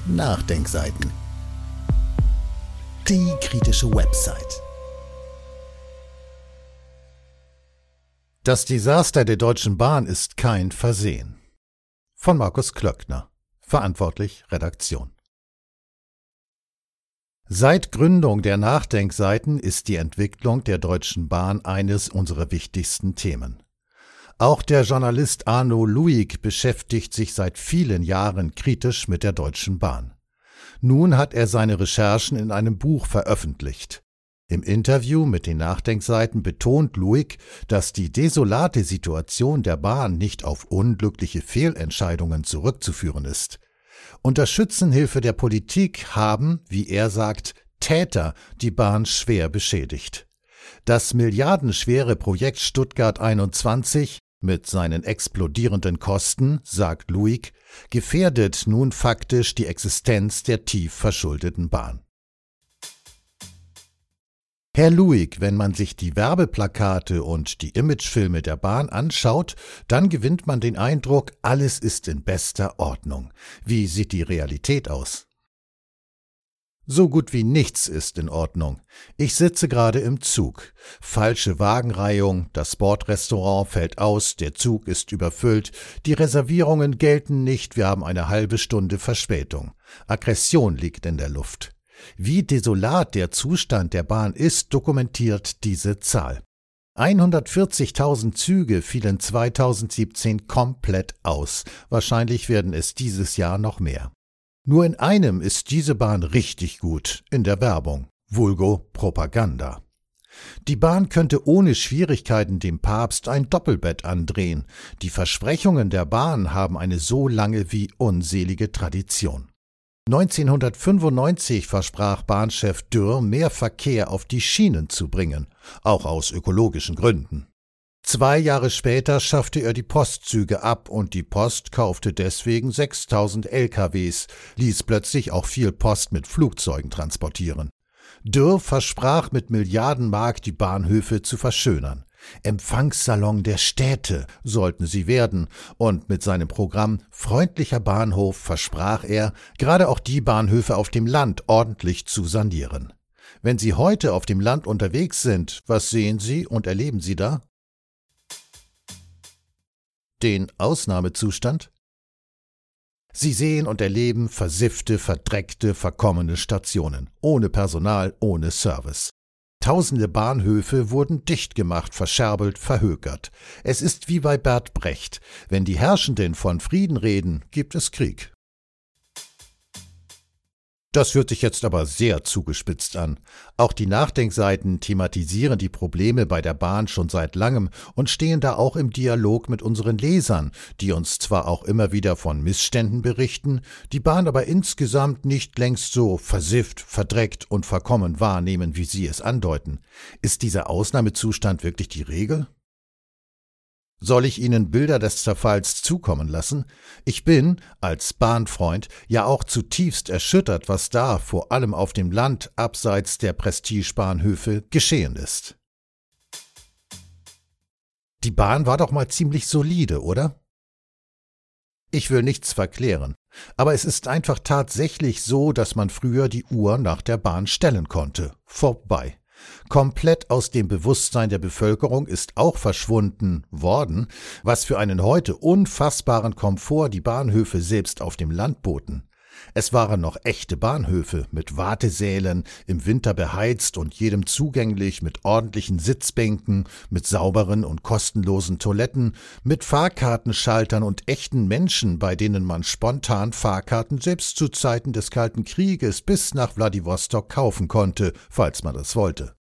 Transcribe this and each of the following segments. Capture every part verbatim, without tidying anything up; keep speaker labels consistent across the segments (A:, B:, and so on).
A: Nachdenkseiten. Die kritische Website. Das Desaster der Deutschen Bahn ist kein Versehen. Von Markus Klöckner, verantwortlich Redaktion. Seit Gründung der Nachdenkseiten ist die Entwicklung der Deutschen Bahn eines unserer wichtigsten Themen. Auch der Journalist Arno Luig beschäftigt sich seit vielen Jahren kritisch mit der Deutschen Bahn. Nun hat er seine Recherchen in einem Buch veröffentlicht. Im Interview mit den Nachdenkseiten betont Luig, dass die desolate Situation der Bahn nicht auf unglückliche Fehlentscheidungen zurückzuführen ist. Unter Schützenhilfe der Politik haben, wie er sagt, Täter die Bahn schwer beschädigt. Das milliardenschwere Projekt Stuttgart einundzwanzig mit seinen explodierenden Kosten, sagt Luig, gefährdet nun faktisch die Existenz der tief verschuldeten Bahn. Herr Luig, wenn man sich die Werbeplakate und die Imagefilme der Bahn anschaut, dann gewinnt man den Eindruck, alles ist in bester Ordnung. Wie sieht die Realität aus? So gut wie nichts ist in Ordnung. Ich sitze gerade im Zug. Falsche Wagenreihung, das Bordrestaurant fällt aus, der Zug ist überfüllt, die Reservierungen gelten nicht, wir haben eine halbe Stunde Verspätung. Aggression liegt in der Luft. Wie desolat der Zustand der Bahn ist, dokumentiert diese Zahl. hundertvierzigtausend Züge fielen zweitausendsiebzehn komplett aus. Wahrscheinlich werden es dieses Jahr noch mehr. Nur in einem ist diese Bahn richtig gut, in der Werbung, vulgo Propaganda. Die Bahn könnte ohne Schwierigkeiten dem Papst ein Doppelbett andrehen. Die Versprechungen der Bahn haben eine so lange wie unselige Tradition. neunzehnhundertfünfundneunzig versprach Bahnchef Dürr, mehr Verkehr auf die Schienen zu bringen, auch aus ökologischen Gründen. Zwei Jahre später schaffte er die Postzüge ab und die Post kaufte deswegen sechstausend L K Ws, ließ plötzlich auch viel Post mit Flugzeugen transportieren. Dürr versprach mit Milliarden Mark die Bahnhöfe zu verschönern. Empfangssalon der Städte sollten sie werden, und mit seinem Programm Freundlicher Bahnhof versprach er, gerade auch die Bahnhöfe auf dem Land ordentlich zu sanieren. Wenn Sie heute auf dem Land unterwegs sind, was sehen Sie und erleben Sie da? Den Ausnahmezustand? Sie sehen und erleben versiffte, verdreckte, verkommene Stationen, ohne Personal, ohne Service. Tausende Bahnhöfe wurden dicht gemacht, verscherbelt, verhökert. Es ist wie bei Bert Brecht: Wenn die Herrschenden von Frieden reden, gibt es Krieg. Das hört sich jetzt aber sehr zugespitzt an. Auch die Nachdenkseiten thematisieren die Probleme bei der Bahn schon seit langem und stehen da auch im Dialog mit unseren Lesern, die uns zwar auch immer wieder von Missständen berichten, die Bahn aber insgesamt nicht längst so versifft, verdreckt und verkommen wahrnehmen, wie sie es andeuten. Ist dieser Ausnahmezustand wirklich die Regel? Soll ich Ihnen Bilder des Zerfalls zukommen lassen? Ich bin, als Bahnfreund, ja auch zutiefst erschüttert, was da, vor allem auf dem Land, abseits der Prestigebahnhöfe, geschehen ist. Die Bahn war doch mal ziemlich solide, oder? Ich will nichts verklären, aber es ist einfach tatsächlich so, dass man früher die Uhr nach der Bahn stellen konnte. Vorbei. Komplett aus dem Bewusstsein der Bevölkerung ist auch verschwunden worden, was für einen heute unfassbaren Komfort die Bahnhöfe selbst auf dem Land boten. Es waren noch echte Bahnhöfe mit Wartesälen, im Winter beheizt und jedem zugänglich, mit ordentlichen Sitzbänken, mit sauberen und kostenlosen Toiletten, mit Fahrkartenschaltern und echten Menschen, bei denen man spontan Fahrkarten selbst zu Zeiten des Kalten Krieges bis nach Wladiwostok kaufen konnte, falls man das wollte.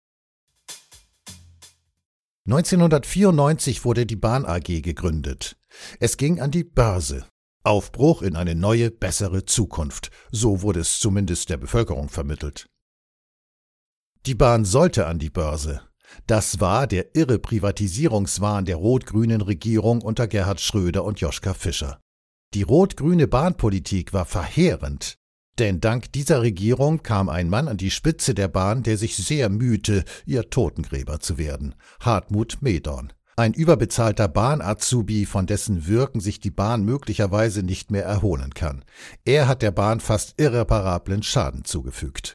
A: neunzehnhundertvierundneunzig wurde die Bahn A G gegründet. Es ging an die Börse. Aufbruch in eine neue, bessere Zukunft. So wurde es zumindest der Bevölkerung vermittelt. Die Bahn sollte an die Börse. Das war der irre Privatisierungswahn der rot-grünen Regierung unter Gerhard Schröder und Joschka Fischer. Die rot-grüne Bahnpolitik war verheerend. Denn dank dieser Regierung kam ein Mann an die Spitze der Bahn, der sich sehr mühte, ihr Totengräber zu werden: Hartmut Medorn. Ein überbezahlter Bahn-Azubi, von dessen Wirken sich die Bahn möglicherweise nicht mehr erholen kann. Er hat der Bahn fast irreparablen Schaden zugefügt.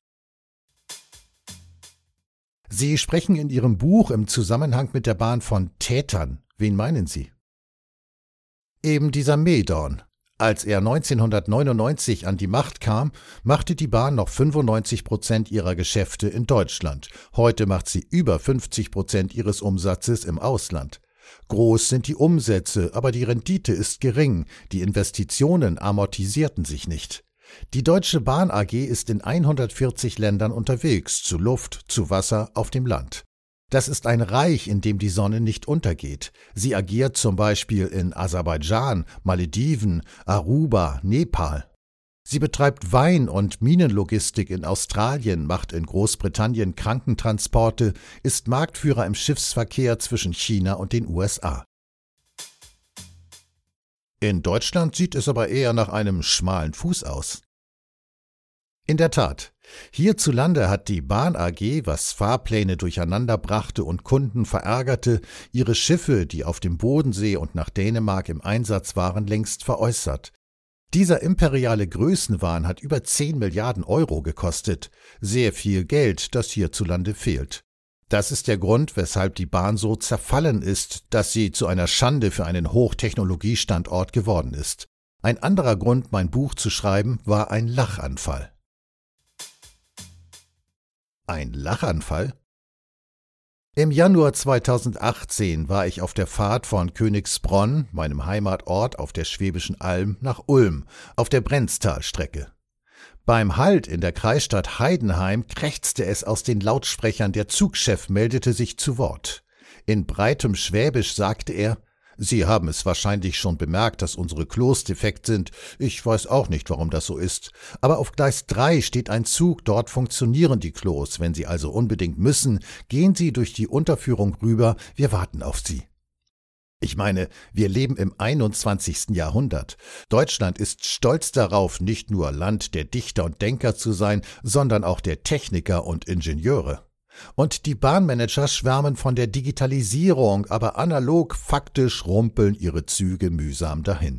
A: Sie sprechen in Ihrem Buch im Zusammenhang mit der Bahn von Tätern. Wen meinen Sie? Eben dieser Maydorn. Als er neunzehnhundertneunundneunzig an die Macht kam, machte die Bahn noch fünfundneunzig Prozent ihrer Geschäfte in Deutschland. Heute macht sie über fünfzig Prozent ihres Umsatzes im Ausland. Groß sind die Umsätze, aber die Rendite ist gering. Die Investitionen amortisierten sich nicht. Die Deutsche Bahn A G ist in hundertvierzig Ländern unterwegs, zu Luft, zu Wasser, auf dem Land. Das ist ein Reich, in dem die Sonne nicht untergeht. Sie agiert zum Beispiel in Aserbaidschan, Malediven, Aruba, Nepal. Sie betreibt Wein- und Minenlogistik in Australien, macht in Großbritannien Krankentransporte, ist Marktführer im Schiffsverkehr zwischen China und den U S A. In Deutschland sieht es aber eher nach einem schmalen Fuß aus. In der Tat, hierzulande hat die Bahn A G, was Fahrpläne durcheinanderbrachte und Kunden verärgerte, ihre Schiffe, die auf dem Bodensee und nach Dänemark im Einsatz waren, längst veräußert. Dieser imperiale Größenwahn hat über zehn Milliarden Euro gekostet, sehr viel Geld, das hierzulande fehlt. Das ist der Grund, weshalb die Bahn so zerfallen ist, dass sie zu einer Schande für einen Hochtechnologiestandort geworden ist. Ein anderer Grund, mein Buch zu schreiben, war ein Lachanfall. Ein Lachanfall? Im Januar zweitausendachtzehn war ich auf der Fahrt von Königsbronn, meinem Heimatort auf der Schwäbischen Alb, nach Ulm, auf der Brenztalstrecke. Beim Halt in der Kreisstadt Heidenheim krächzte es aus den Lautsprechern, der Zugchef meldete sich zu Wort. In breitem Schwäbisch sagte er: »Sie haben es wahrscheinlich schon bemerkt, dass unsere Klos defekt sind. Ich weiß auch nicht, warum das so ist. Aber auf Gleis drei steht ein Zug, dort funktionieren die Klos. Wenn Sie also unbedingt müssen, gehen Sie durch die Unterführung rüber, wir warten auf Sie.« Ich meine, wir leben im einundzwanzigsten Jahrhundert. Deutschland ist stolz darauf, nicht nur Land der Dichter und Denker zu sein, sondern auch der Techniker und Ingenieure. Und die Bahnmanager schwärmen von der Digitalisierung, aber analog, faktisch rumpeln ihre Züge mühsam dahin.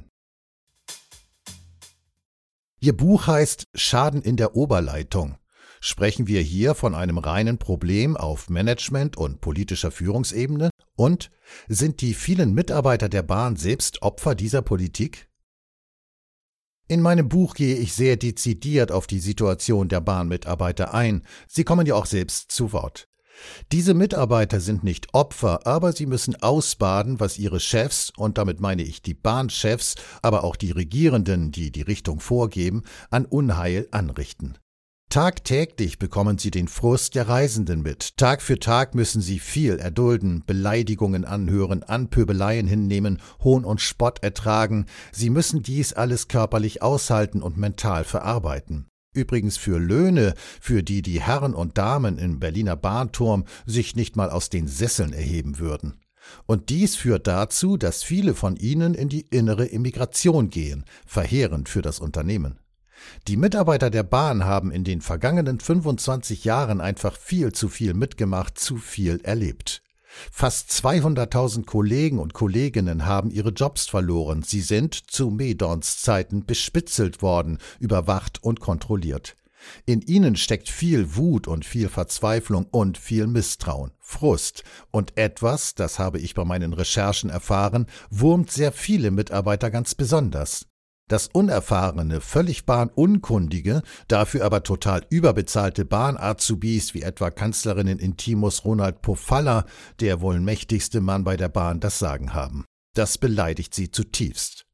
A: Ihr Buch heißt »Schaden in der Oberleitung«. Sprechen wir hier von einem reinen Problem auf Management- und politischer Führungsebene? Und sind die vielen Mitarbeiter der Bahn selbst Opfer dieser Politik? In meinem Buch gehe ich sehr dezidiert auf die Situation der Bahnmitarbeiter ein. Sie kommen ja auch selbst zu Wort. Diese Mitarbeiter sind nicht Opfer, aber sie müssen ausbaden, was ihre Chefs, und damit meine ich die Bahnchefs, aber auch die Regierenden, die die Richtung vorgeben, an Unheil anrichten. Tagtäglich bekommen sie den Frust der Reisenden mit. Tag für Tag müssen sie viel erdulden, Beleidigungen anhören, Anpöbeleien hinnehmen, Hohn und Spott ertragen. Sie müssen dies alles körperlich aushalten und mental verarbeiten. Übrigens für Löhne, für die die Herren und Damen im Berliner Bahnturm sich nicht mal aus den Sesseln erheben würden. Und dies führt dazu, dass viele von ihnen in die innere Emigration gehen, verheerend für das Unternehmen. Die Mitarbeiter der Bahn haben in den vergangenen fünfundzwanzig Jahren einfach viel zu viel mitgemacht, zu viel erlebt. Fast zweihunderttausend Kollegen und Kolleginnen haben ihre Jobs verloren. Sie sind zu Maydorns Zeiten bespitzelt worden, überwacht und kontrolliert. In ihnen steckt viel Wut und viel Verzweiflung und viel Misstrauen, Frust. Und etwas, das habe ich bei meinen Recherchen erfahren, wurmt sehr viele Mitarbeiter ganz besonders. Das unerfahrene, völlig bahnunkundige, dafür aber total überbezahlte Bahn-Azubis wie etwa Kanzlerinnen Intimus Ronald Pofalla, der wohl mächtigste Mann bei der Bahn, das Sagen haben. Das beleidigt sie zutiefst.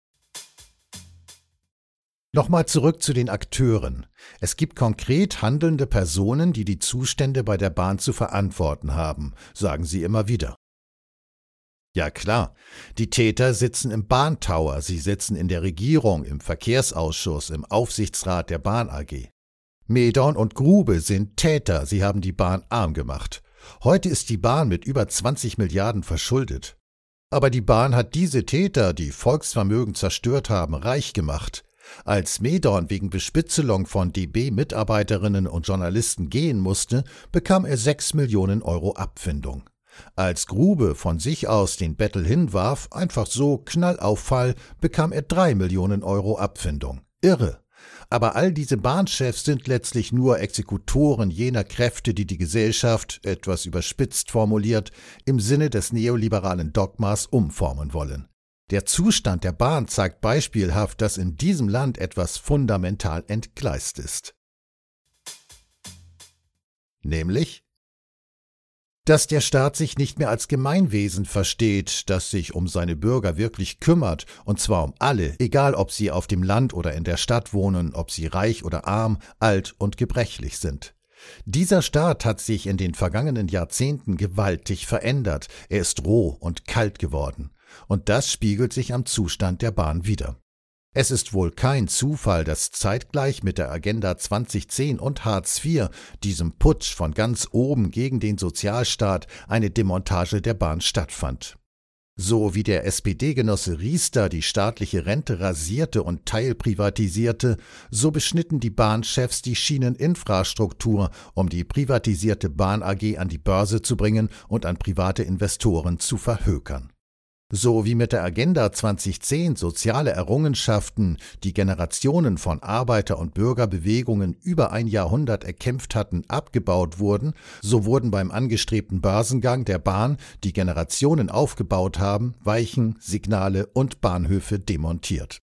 A: Nochmal zurück zu den Akteuren. Es gibt konkret handelnde Personen, die die Zustände bei der Bahn zu verantworten haben, sagen sie immer wieder. Ja klar, die Täter sitzen im Bahntower, sie sitzen in der Regierung, im Verkehrsausschuss, im Aufsichtsrat der Bahn A G. Maydorn und Grube sind Täter, sie haben die Bahn arm gemacht. Heute ist die Bahn mit über zwanzig Milliarden verschuldet. Aber die Bahn hat diese Täter, die Volksvermögen zerstört haben, reich gemacht. Als Maydorn wegen Bespitzelung von D B-Mitarbeiterinnen und Journalisten gehen musste, bekam er sechs Millionen Euro Abfindung. Als Grube von sich aus den Bettel hinwarf, einfach so Knallauffall, bekam er drei Millionen Euro Abfindung. Irre. Aber all diese Bahnchefs sind letztlich nur Exekutoren jener Kräfte, die die Gesellschaft, etwas überspitzt formuliert, im Sinne des neoliberalen Dogmas umformen wollen. Der Zustand der Bahn zeigt beispielhaft, dass in diesem Land etwas fundamental entgleist ist. Nämlich, dass der Staat sich nicht mehr als Gemeinwesen versteht, das sich um seine Bürger wirklich kümmert, und zwar um alle, egal ob sie auf dem Land oder in der Stadt wohnen, ob sie reich oder arm, alt und gebrechlich sind. Dieser Staat hat sich in den vergangenen Jahrzehnten gewaltig verändert, er ist roh und kalt geworden, und das spiegelt sich am Zustand der Bahn wider. Es ist wohl kein Zufall, dass zeitgleich mit der Agenda zwanzig zehn und Hartz vier, diesem Putsch von ganz oben gegen den Sozialstaat, eine Demontage der Bahn stattfand. So wie der S P D-Genosse Riester die staatliche Rente rasierte und teilprivatisierte, so beschnitten die Bahnchefs die Schieneninfrastruktur, um die privatisierte Bahn A G an die Börse zu bringen und an private Investoren zu verhökern. So wie mit der Agenda zwanzig zehn soziale Errungenschaften, die Generationen von Arbeiter- und Bürgerbewegungen über ein Jahrhundert erkämpft hatten, abgebaut wurden, so wurden beim angestrebten Börsengang der Bahn, die Generationen aufgebaut haben, Weichen, Signale und Bahnhöfe demontiert.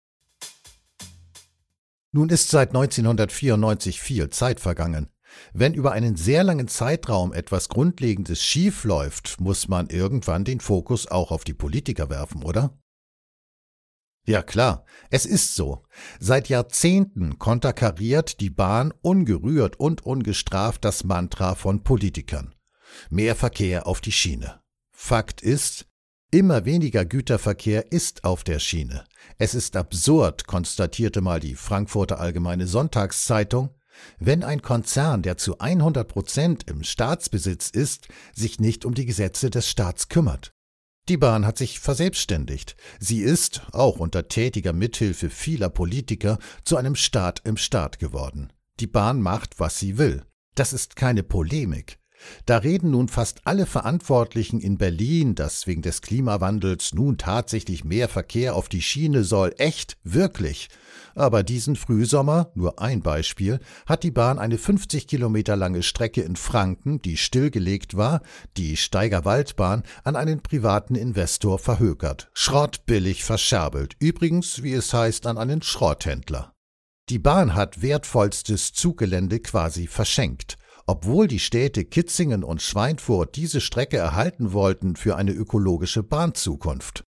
A: Nun ist seit neunzehnhundertvierundneunzig viel Zeit vergangen. Wenn über einen sehr langen Zeitraum etwas Grundlegendes schief läuft, muss man irgendwann den Fokus auch auf die Politiker werfen, oder? Ja klar, es ist so. Seit Jahrzehnten konterkariert die Bahn ungerührt und ungestraft das Mantra von Politikern. Mehr Verkehr auf die Schiene. Fakt ist, immer weniger Güterverkehr ist auf der Schiene. Es ist absurd, konstatierte mal die Frankfurter Allgemeine Sonntagszeitung, wenn ein Konzern, der zu hundert Prozent im Staatsbesitz ist, sich nicht um die Gesetze des Staats kümmert. Die Bahn hat sich verselbstständigt. Sie ist, auch unter tätiger Mithilfe vieler Politiker, zu einem Staat im Staat geworden. Die Bahn macht, was sie will. Das ist keine Polemik. Da reden nun fast alle Verantwortlichen in Berlin, dass wegen des Klimawandels nun tatsächlich mehr Verkehr auf die Schiene soll. Echt, wirklich. Aber diesen Frühsommer, nur ein Beispiel, hat die Bahn eine fünfzig Kilometer lange Strecke in Franken, die stillgelegt war, die Steigerwaldbahn, an einen privaten Investor verhökert. Schrottbillig verscherbelt. Übrigens, wie es heißt, an einen Schrotthändler. Die Bahn hat wertvollstes Zuggelände quasi verschenkt. Obwohl die Städte Kitzingen und Schweinfurt diese Strecke erhalten wollten für eine ökologische Bahnzukunft.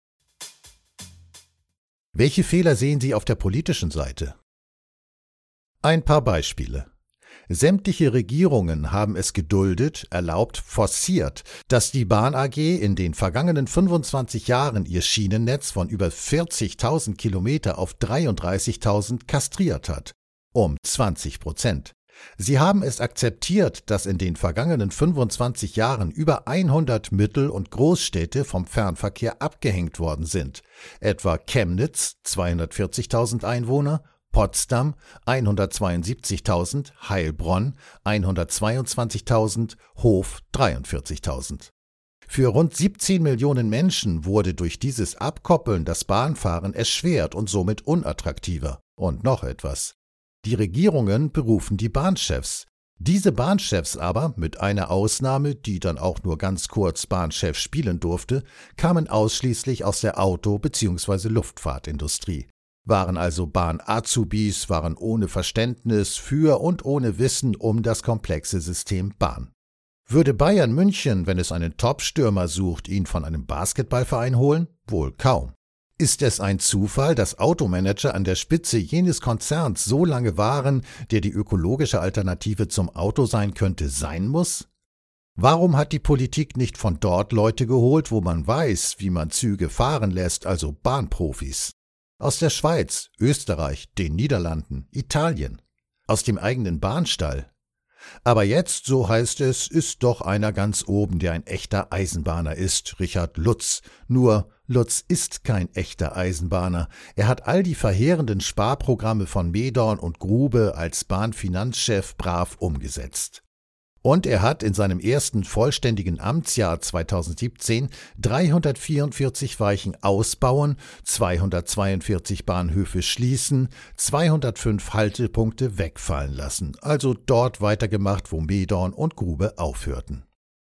A: Welche Fehler sehen Sie auf der politischen Seite? Ein paar Beispiele. Sämtliche Regierungen haben es geduldet, erlaubt, forciert, dass die Bahn A G in den vergangenen fünfundzwanzig Jahren ihr Schienennetz von über vierzigtausend Kilometer auf dreiunddreißigtausend kastriert hat. Um zwanzig Prozent. Sie haben es akzeptiert, dass in den vergangenen fünfundzwanzig Jahren über hundert Mittel- und Großstädte vom Fernverkehr abgehängt worden sind, etwa Chemnitz zweihundertvierzigtausend Einwohner, Potsdam hundertzweiundsiebzigtausend, Heilbronn hundertzweiundzwanzigtausend, Hof dreiundvierzigtausend. Für rund siebzehn Millionen Menschen wurde durch dieses Abkoppeln das Bahnfahren erschwert und somit unattraktiver. Und noch etwas. Die Regierungen berufen die Bahnchefs. Diese Bahnchefs aber, mit einer Ausnahme, die dann auch nur ganz kurz Bahnchef spielen durfte, kamen ausschließlich aus der Auto- bzw. Luftfahrtindustrie. Waren also Bahn-Azubis, waren ohne Verständnis für und ohne Wissen um das komplexe System Bahn. Würde Bayern München, wenn es einen Top-Stürmer sucht, ihn von einem Basketballverein holen? Wohl kaum. Ist es ein Zufall, dass Automanager an der Spitze jenes Konzerns so lange waren, der die ökologische Alternative zum Auto sein könnte, sein muss? Warum hat die Politik nicht von dort Leute geholt, wo man weiß, wie man Züge fahren lässt, also Bahnprofis? Aus der Schweiz, Österreich, den Niederlanden, Italien. Aus dem eigenen Bahnstall. Aber jetzt, so heißt es, ist doch einer ganz oben, der ein echter Eisenbahner ist, Richard Lutz. Nur, Lutz ist kein echter Eisenbahner. Er hat all die verheerenden Sparprogramme von Medorn und Grube als Bahnfinanzchef brav umgesetzt. Und er hat in seinem ersten vollständigen Amtsjahr zweitausendsiebzehn dreihundertvierundvierzig Weichen ausbauen, zweihundertzweiundvierzig Bahnhöfe schließen, zweihundertfünf Haltepunkte wegfallen lassen, also dort weitergemacht, wo Medorn und Grube aufhörten.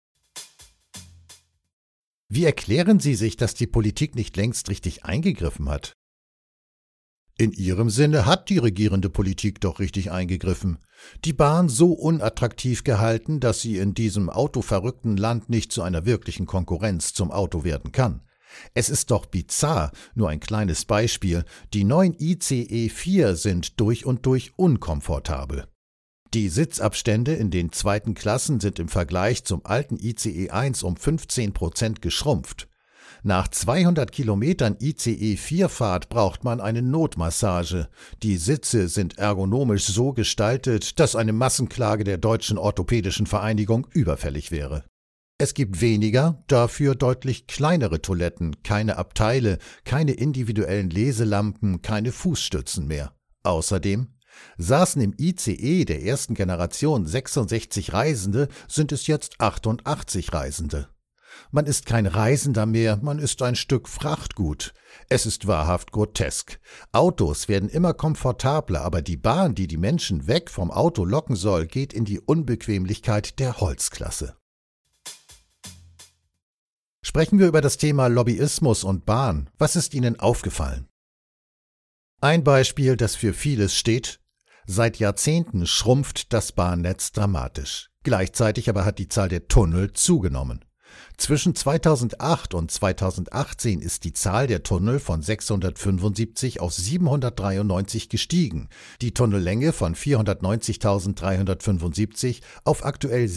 A: Wie erklären Sie sich, dass die Politik nicht längst richtig eingegriffen hat? In Ihrem Sinne hat die regierende Politik doch richtig eingegriffen. Die Bahn so unattraktiv gehalten, dass sie in diesem autoverrückten Land nicht zu einer wirklichen Konkurrenz zum Auto werden kann. Es ist doch bizarr, nur ein kleines Beispiel, die neuen I C E vier sind durch und durch unkomfortabel. Die Sitzabstände in den zweiten Klassen sind im Vergleich zum alten I C E eins um fünfzehn Prozent geschrumpft. Nach zweihundert Kilometern I C E vier Fahrt braucht man eine Notmassage. Die Sitze sind ergonomisch so gestaltet, dass eine Massenklage der Deutschen Orthopädischen Vereinigung überfällig wäre. Es gibt weniger, dafür deutlich kleinere Toiletten, keine Abteile, keine individuellen Leselampen, keine Fußstützen mehr. Außerdem saßen im I C E der ersten Generation sechsundsechzig Reisende, sind es jetzt achtundachtzig Reisende. Man ist kein Reisender mehr, man ist ein Stück Frachtgut. Es ist wahrhaft grotesk. Autos werden immer komfortabler, aber die Bahn, die die Menschen weg vom Auto locken soll, geht in die Unbequemlichkeit der Holzklasse. Sprechen wir über das Thema Lobbyismus und Bahn. Was ist Ihnen aufgefallen? Ein Beispiel, das für vieles steht: Seit Jahrzehnten schrumpft das Bahnnetz dramatisch. Gleichzeitig aber hat die Zahl der Tunnel zugenommen. Zwischen zweitausendacht und zweitausendachtzehn ist die Zahl der Tunnel von sechshundertfünfundsiebzig auf siebenhundertdreiundneunzig gestiegen, die Tunnellänge von vierhundertneunzigtausenddreihundertfünfundsiebzig auf aktuell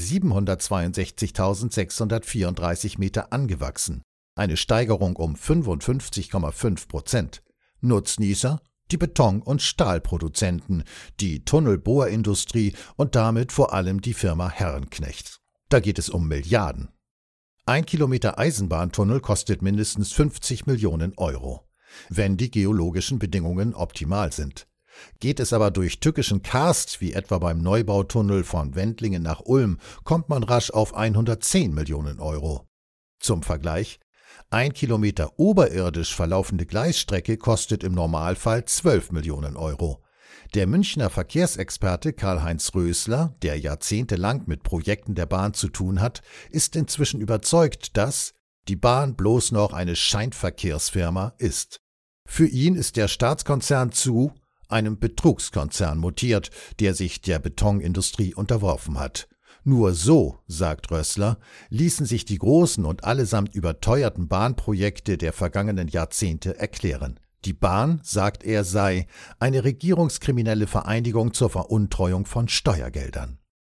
A: siebenhundertzweiundsechzigtausendsechshundertvierunddreißig Meter angewachsen, eine Steigerung um fünfundfünfzig Komma fünf Prozent. Nutznießer? Die Beton- und Stahlproduzenten, die Tunnelbohrindustrie und damit vor allem die Firma Herrenknecht. Da geht es um Milliarden. Ein Kilometer Eisenbahntunnel kostet mindestens fünfzig Millionen Euro, wenn die geologischen Bedingungen optimal sind. Geht es aber durch tückischen Karst, wie etwa beim Neubautunnel von Wendlingen nach Ulm, kommt man rasch auf hundertzehn Millionen Euro. Zum Vergleich: Ein Kilometer oberirdisch verlaufende Gleisstrecke kostet im Normalfall zwölf Millionen Euro. Der Münchner Verkehrsexperte Karl-Heinz Rösler, der jahrzehntelang mit Projekten der Bahn zu tun hat, ist inzwischen überzeugt, dass die Bahn bloß noch eine Scheinverkehrsfirma ist. Für ihn ist der Staatskonzern zu einem Betrugskonzern mutiert, der sich der Betonindustrie unterworfen hat. Nur so, sagt Rösler, ließen sich die großen und allesamt überteuerten Bahnprojekte der vergangenen Jahrzehnte erklären. Die Bahn, sagt er, sei eine regierungskriminelle Vereinigung zur Veruntreuung von Steuergeldern.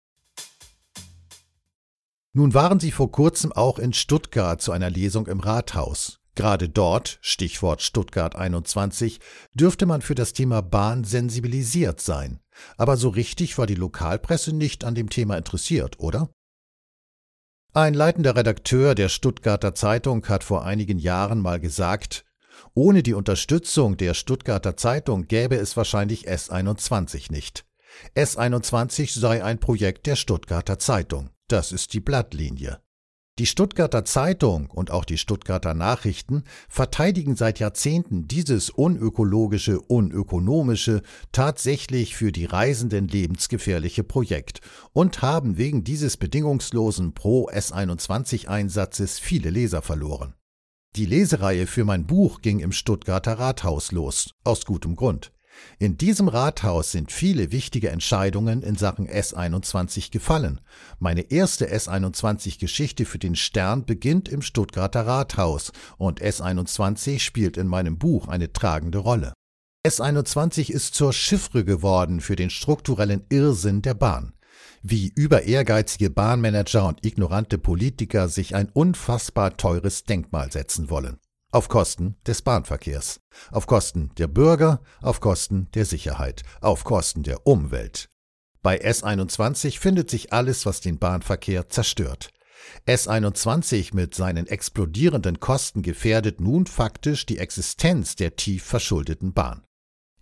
A: Nun waren Sie vor kurzem auch in Stuttgart zu einer Lesung im Rathaus. Gerade dort, Stichwort Stuttgart einundzwanzig, dürfte man für das Thema Bahn sensibilisiert sein. Aber so richtig war die Lokalpresse nicht an dem Thema interessiert, oder? Ein leitender Redakteur der Stuttgarter Zeitung hat vor einigen Jahren mal gesagt: Ohne die Unterstützung der Stuttgarter Zeitung gäbe es wahrscheinlich S einundzwanzig nicht. S einundzwanzig sei ein Projekt der Stuttgarter Zeitung. Das ist die Blattlinie. Die Stuttgarter Zeitung und auch die Stuttgarter Nachrichten verteidigen seit Jahrzehnten dieses unökologische, unökonomische, tatsächlich für die Reisenden lebensgefährliche Projekt und haben wegen dieses bedingungslosen Pro-S einundzwanzig-Einsatzes viele Leser verloren. Die Lesereihe für mein Buch ging im Stuttgarter Rathaus los, aus gutem Grund. In diesem Rathaus sind viele wichtige Entscheidungen in Sachen S einundzwanzig gefallen. Meine erste S einundzwanzig-Geschichte für den Stern beginnt im Stuttgarter Rathaus und S einundzwanzig spielt in meinem Buch eine tragende Rolle. S einundzwanzig ist zur Chiffre geworden für den strukturellen Irrsinn der Bahn. Wie über ehrgeizige Bahnmanager und ignorante Politiker sich ein unfassbar teures Denkmal setzen wollen. Auf Kosten des Bahnverkehrs, auf Kosten der Bürger, auf Kosten der Sicherheit, auf Kosten der Umwelt. Bei S einundzwanzig findet sich alles, was den Bahnverkehr zerstört. S einundzwanzig mit seinen explodierenden Kosten gefährdet nun faktisch die Existenz der tief verschuldeten Bahn.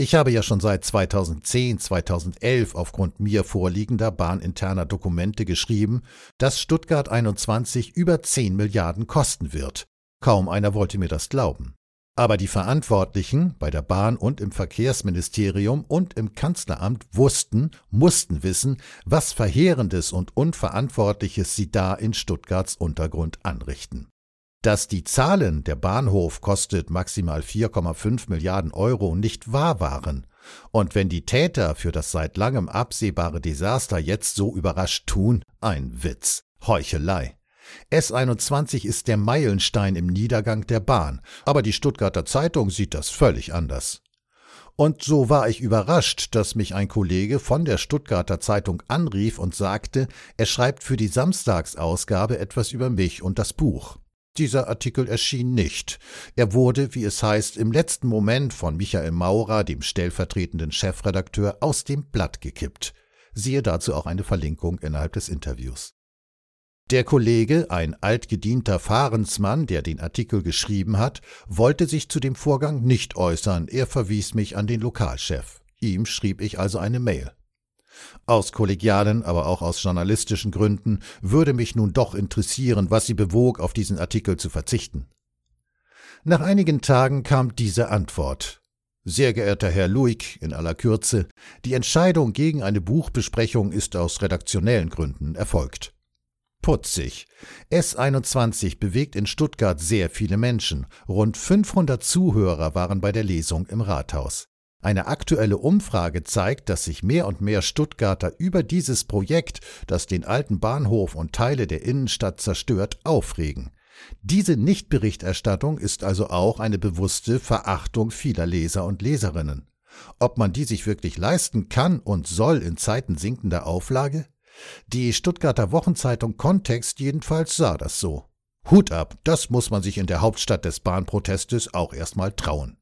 A: Ich habe ja schon seit zweitausendzehn, zweitausendelf aufgrund mir vorliegender bahninterner Dokumente geschrieben, dass Stuttgart einundzwanzig über zehn Milliarden kosten wird. Kaum einer wollte mir das glauben. Aber die Verantwortlichen bei der Bahn und im Verkehrsministerium und im Kanzleramt wussten, mussten wissen, was Verheerendes und Unverantwortliches sie da in Stuttgarts Untergrund anrichten. Dass die Zahlen, der Bahnhof kostet maximal vier Komma fünf Milliarden Euro, nicht wahr waren. Und wenn die Täter für das seit langem absehbare Desaster jetzt so überrascht tun, ein Witz, Heuchelei. S einundzwanzig ist der Meilenstein im Niedergang der Bahn, aber die Stuttgarter Zeitung sieht das völlig anders. Und so war ich überrascht, dass mich ein Kollege von der Stuttgarter Zeitung anrief und sagte, er schreibt für die Samstagsausgabe etwas über mich und das Buch. Dieser Artikel erschien nicht. Er wurde, wie es heißt, im letzten Moment von Michael Maurer, dem stellvertretenden Chefredakteur, aus dem Blatt gekippt. Siehe dazu auch eine Verlinkung innerhalb des Interviews. Der Kollege, ein altgedienter Fahrensmann, der den Artikel geschrieben hat, wollte sich zu dem Vorgang nicht äußern, er verwies mich an den Lokalchef. Ihm schrieb ich also eine Mail. Aus kollegialen, aber auch aus journalistischen Gründen würde mich nun doch interessieren, was Sie bewog, auf diesen Artikel zu verzichten. Nach einigen Tagen kam diese Antwort. Sehr geehrter Herr Luig, in aller Kürze, die Entscheidung gegen eine Buchbesprechung ist aus redaktionellen Gründen erfolgt. Putzig. S einundzwanzig bewegt in Stuttgart sehr viele Menschen. Rund fünfhundert Zuhörer waren bei der Lesung im Rathaus. Eine aktuelle Umfrage zeigt, dass sich mehr und mehr Stuttgarter über dieses Projekt, das den alten Bahnhof und Teile der Innenstadt zerstört, aufregen. Diese Nichtberichterstattung ist also auch eine bewusste Verachtung vieler Leser und Leserinnen. Ob man die sich wirklich leisten kann und soll in Zeiten sinkender Auflage? Die Stuttgarter Wochenzeitung Kontext jedenfalls sah das so. Hut ab, das muss man sich in der Hauptstadt des Bahnprotestes auch erstmal trauen.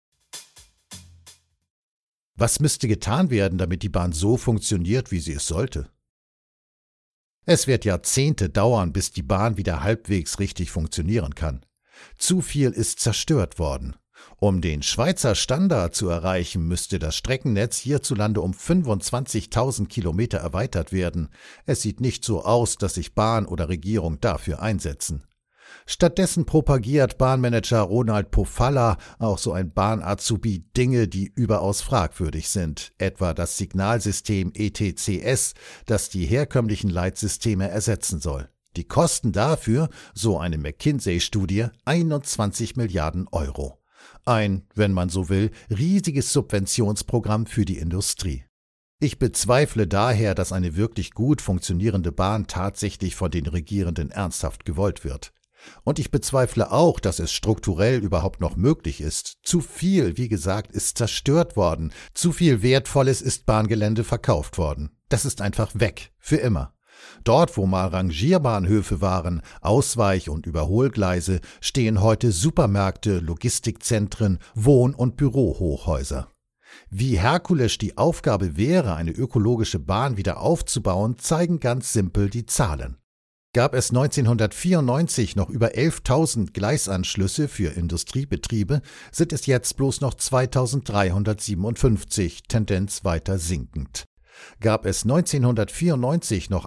A: Was müsste getan werden, damit die Bahn so funktioniert, wie sie es sollte? Es wird Jahrzehnte dauern, bis die Bahn wieder halbwegs richtig funktionieren kann. Zu viel ist zerstört worden. Um den Schweizer Standard zu erreichen, müsste das Streckennetz hierzulande um fünfundzwanzigtausend Kilometer erweitert werden. Es sieht nicht so aus, dass sich Bahn oder Regierung dafür einsetzen. Stattdessen propagiert Bahnmanager Ronald Pofalla, auch so ein Bahn-Azubi, Dinge, die überaus fragwürdig sind, etwa das Signalsystem E T C S, das die herkömmlichen Leitsysteme ersetzen soll. Die Kosten dafür, so eine McKinsey-Studie, einundzwanzig Milliarden Euro. Ein, wenn man so will, riesiges Subventionsprogramm für die Industrie. Ich bezweifle daher, dass eine wirklich gut funktionierende Bahn tatsächlich von den Regierenden ernsthaft gewollt wird. Und ich bezweifle auch, dass es strukturell überhaupt noch möglich ist. Zu viel, wie gesagt, ist zerstört worden. Zu viel Wertvolles ist Bahngelände verkauft worden. Das ist einfach weg, für immer. Dort, wo mal Rangierbahnhöfe waren, Ausweich- und Überholgleise, stehen heute Supermärkte, Logistikzentren, Wohn- und Bürohochhäuser. Wie herkulisch die Aufgabe wäre, eine ökologische Bahn wieder aufzubauen, zeigen ganz simpel die Zahlen. Gab es neunzehnhundertvierundneunzig noch über elftausend Gleisanschlüsse für Industriebetriebe, sind es jetzt bloß noch zweitausenddreihundertsiebenundfünfzig, Tendenz weiter sinkend. Gab es neunzehnhundertvierundneunzig noch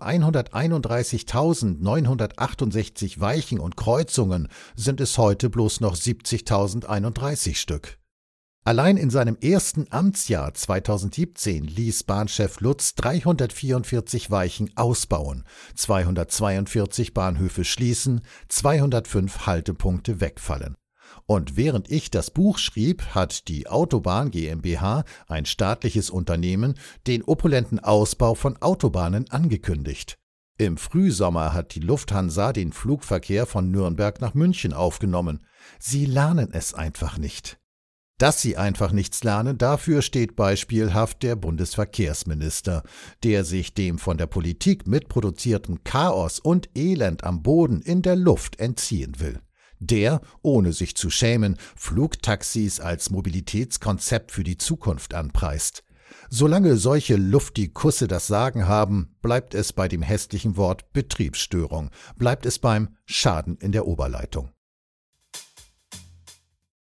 A: hunderteinunddreißigtausendneunhundertachtundsechzig Weichen und Kreuzungen, sind es heute bloß noch siebzigtausendeinunddreißig Stück. Allein in seinem ersten Amtsjahr zweitausendsiebzehn ließ Bahnchef Lutz dreihundertvierundvierzig Weichen ausbauen, zweihundertzweiundvierzig Bahnhöfe schließen, zweihundertfünf Haltepunkte wegfallen. Und während ich das Buch schrieb, hat die Autobahn GmbH, ein staatliches Unternehmen, den opulenten Ausbau von Autobahnen angekündigt. Im Frühsommer hat die Lufthansa den Flugverkehr von Nürnberg nach München aufgenommen. Sie lernen es einfach nicht. Dass sie einfach nichts lernen, dafür steht beispielhaft der Bundesverkehrsminister, der sich dem von der Politik mitproduzierten Chaos und Elend am Boden in der Luft entziehen will. Der, ohne sich zu schämen, Flugtaxis als Mobilitätskonzept für die Zukunft anpreist. Solange solche Luftikusse das Sagen haben, bleibt es bei dem hässlichen Wort Betriebsstörung, bleibt es beim Schaden in der Oberleitung.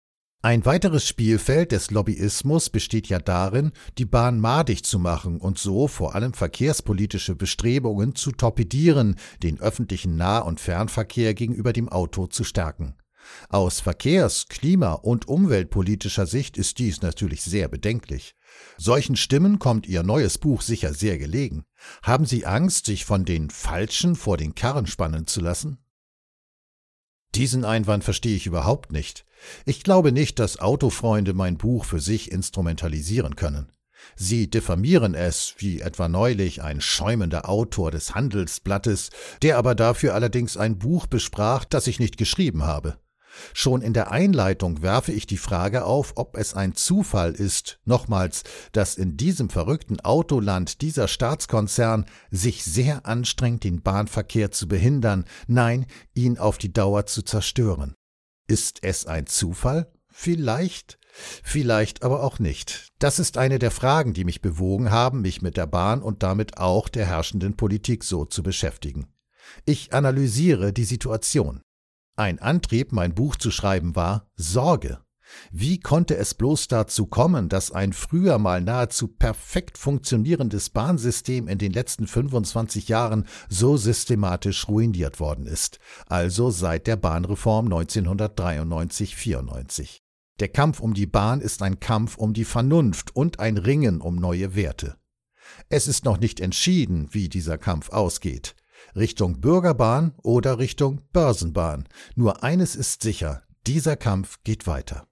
A: Ein weiteres Spielfeld des Lobbyismus besteht ja darin, die Bahn madig zu machen und so vor allem verkehrspolitische Bestrebungen zu torpedieren, den öffentlichen Nah- und Fernverkehr gegenüber dem Auto zu stärken. Aus verkehrs-, klima- und umweltpolitischer Sicht ist dies natürlich sehr bedenklich. Solchen Stimmen kommt Ihr neues Buch sicher sehr gelegen. Haben Sie Angst, sich von den Falschen vor den Karren spannen zu lassen? Diesen Einwand verstehe ich überhaupt nicht. Ich glaube nicht, dass Autofreunde mein Buch für sich instrumentalisieren können. Sie diffamieren es, wie etwa neulich ein schäumender Autor des Handelsblattes, der aber dafür allerdings ein Buch besprach, das ich nicht geschrieben habe. Schon in der Einleitung werfe ich die Frage auf, ob es ein Zufall ist, nochmals, dass in diesem verrückten Autoland dieser Staatskonzern sich sehr anstrengt, den Bahnverkehr zu behindern, nein, ihn auf die Dauer zu zerstören. Ist es ein Zufall? Vielleicht, vielleicht aber auch nicht. Das ist eine der Fragen, die mich bewogen haben, mich mit der Bahn und damit auch der herrschenden Politik so zu beschäftigen. Ich analysiere die Situation. Ein Antrieb, mein Buch zu schreiben, war Sorge. Wie konnte es bloß dazu kommen, dass ein früher mal nahezu perfekt funktionierendes Bahnsystem in den letzten fünfundzwanzig Jahren so systematisch ruiniert worden ist, also seit der Bahnreform neunzehnhundertdreiundneunzig vierundneunzig. Der Kampf um die Bahn ist ein Kampf um die Vernunft und ein Ringen um neue Werte. Es ist noch nicht entschieden, wie dieser Kampf ausgeht. Richtung Bürgerbahn oder Richtung Börsenbahn. Nur eines ist sicher, dieser Kampf geht weiter.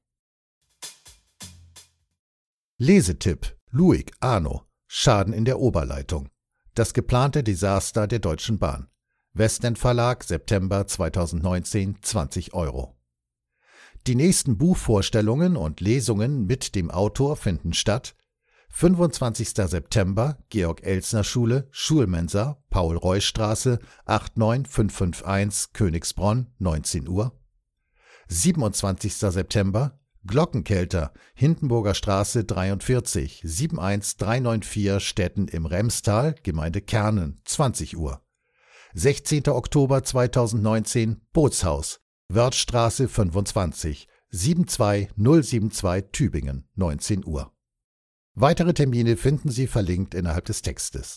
A: Lesetipp: Luik Arno. Schaden in der Oberleitung. Das geplante Desaster der Deutschen Bahn. Westend Verlag, September zweitausendneunzehn, zwanzig Euro. Die nächsten Buchvorstellungen und Lesungen mit dem Autor finden statt: fünfundzwanzigster September, Georg-Elsner-Schule, Schulmensa, Paul-Reusch-Straße, acht neun fünf fünf eins, Königsbronn, neunzehn Uhr. siebenundzwanzigster September, Glockenkelter, Hindenburger Straße dreiundvierzig, sieben eins drei neun vier, Städten im Remstal, Gemeinde Kernen, zwanzig Uhr. sechzehnter Oktober zweitausendneunzehn, Bootshaus, Wörthstraße fünfundzwanzig, sieben zwei null sieben zwei, Tübingen, neunzehn Uhr. Weitere Termine finden Sie verlinkt innerhalb des Textes.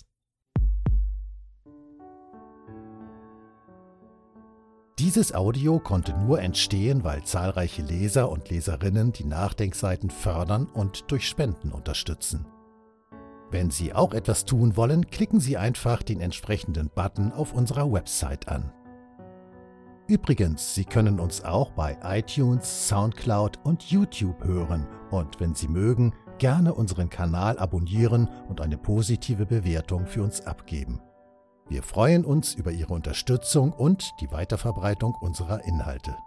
A: Dieses Audio konnte nur entstehen, weil zahlreiche Leser und Leserinnen die Nachdenkseiten fördern und durch Spenden unterstützen. Wenn Sie auch etwas tun wollen, klicken Sie einfach den entsprechenden Button auf unserer Website an. Übrigens, Sie können uns auch bei iTunes, Soundcloud und YouTube hören und wenn Sie mögen, gerne unseren Kanal abonnieren und eine positive Bewertung für uns abgeben. Wir freuen uns über Ihre Unterstützung und die Weiterverbreitung unserer Inhalte.